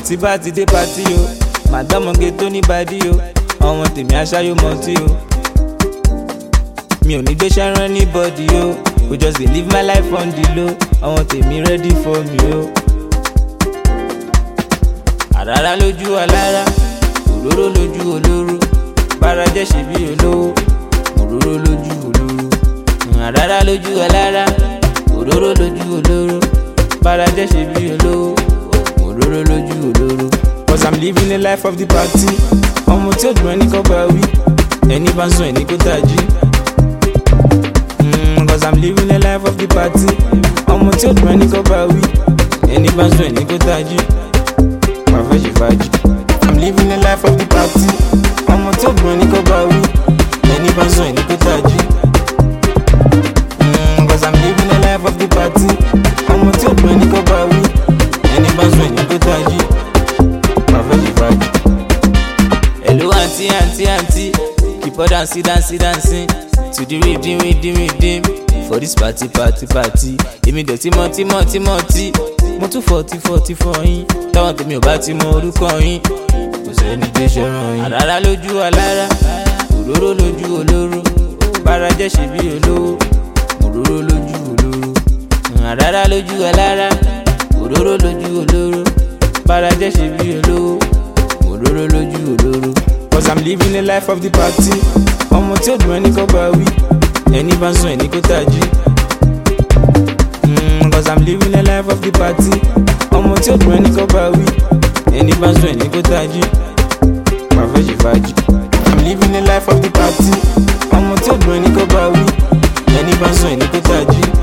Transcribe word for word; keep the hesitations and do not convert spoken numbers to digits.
tí bá ti dé pátí o màdámọ̀gé tó ní bàdí o ọmọ tèmi aṣáyó mọtí o mi ò ní gbéṣẹ́ rán ní bọ́dí o we just dey live my life on the low ọmọ tèmi ready for me o. àràrá lójú alára òróró lójú olóró bára jẹ́ ṣe bí olówó òróró lójú olóró. àràrá lójú alára òróró lójú olóró bára jẹ́ ṣe bí olówó òróró lójú olóró. cause I'm living the life of the party ọmọ tí ó dùn ẹni kọ́ bá wí ẹni bá ń sùn ẹni kó tají. cause I'm living the life of the party ọmọ tí ó dùn ẹni kọ́ bá wí ẹni bá ń sùn ẹni kó tají. wàá fẹ́ ṣe fàájì. I'm living the life of the party ọmọ tí ó dùn ẹni kọ́ bá wí ẹni bá ń sùn ẹni kó tají. cause I'm living the life of the party ọmọ tí ó dùn ẹni kọ́ bá wí ẹni bá ń sùn ẹni kó tají. wàá fẹ́ ṣe fàájì. hello aunty aunty aunty keep on dancing dancing dancing to the rhythm rhythm rhythm for this party party party. èmi dẹ̀ tí mọ́ tí mọ́ tí mọ́ tí mo tún fọ́tí fọ́tí fọ́yín táwọn tèmi ò bá ti mọ orúkọ yín kò sẹ́ni tó ṣẹ̀ràn yín. àràrá lójú alára òróró lójú olóró bára jẹ́ ṣe bí olówó òróró lójú olóró. àràrá lójú alára òróró lójú olóró bára jẹ́ ṣe bí olówó òróró lójú olóró. cause I'm living the life of the party ọmọ tí ó dùn ẹni kọ́ bá wí ẹni bá ń sùn ẹni kó tají. cause I'm living the life of the party ọmọ tí ó dùn ẹni kọ́ bá wí ẹni bá ń sùn ẹni kó tají. wàá fẹ́ ṣe fàájì. I'm living the life of the party ọmọ tí ó dùn ẹni kọ́ bá wí ẹni bá ń sùn ẹni kó tají.